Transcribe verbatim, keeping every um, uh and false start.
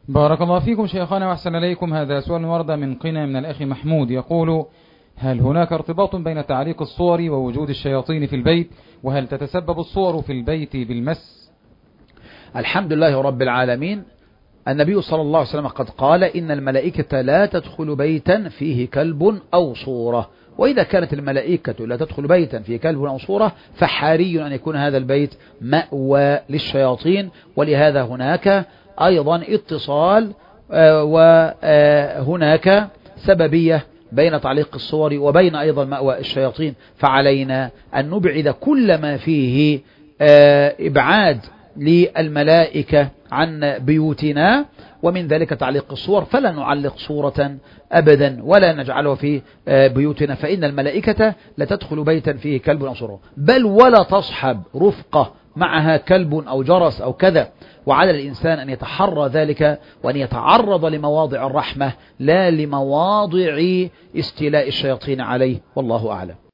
بارك الله فيكم شيخنا وأحسن إليكم. هذا سؤال ورد من قنا من الأخ محمود يقول: هل هناك ارتباط بين تعليق الصور ووجود الشياطين في البيت؟ وهل تتسبب الصور في البيت بالمس؟ الحمد لله رب العالمين. النبي صلى الله عليه وسلم قد قال: إن الملائكة لا تدخل بيتا فيه كلب أو صورة. وإذا كانت الملائكة لا تدخل بيتا فيه كلب أو صورة فحري أن يكون هذا البيت مأوى للشياطين. ولهذا هناك أيضا اتصال وهناك سببية بين تعليق الصور وبين أيضا مأوى الشياطين. فعلينا أن نبعد كل ما فيه إبعاد للملائكة عن بيوتنا، ومن ذلك تعليق الصور. فلا نعلق صورة أبدا ولا نجعله في بيوتنا، فإن الملائكة لا تدخل بيتا فيه كلب أو صورة، بل ولا تصحب رفقة معها كلب أو جرس أو كذا. وعلى الإنسان أن يتحرى ذلك وأن يتعرض لمواضع الرحمة لا لمواضع استيلاء الشياطين عليه، والله أعلم.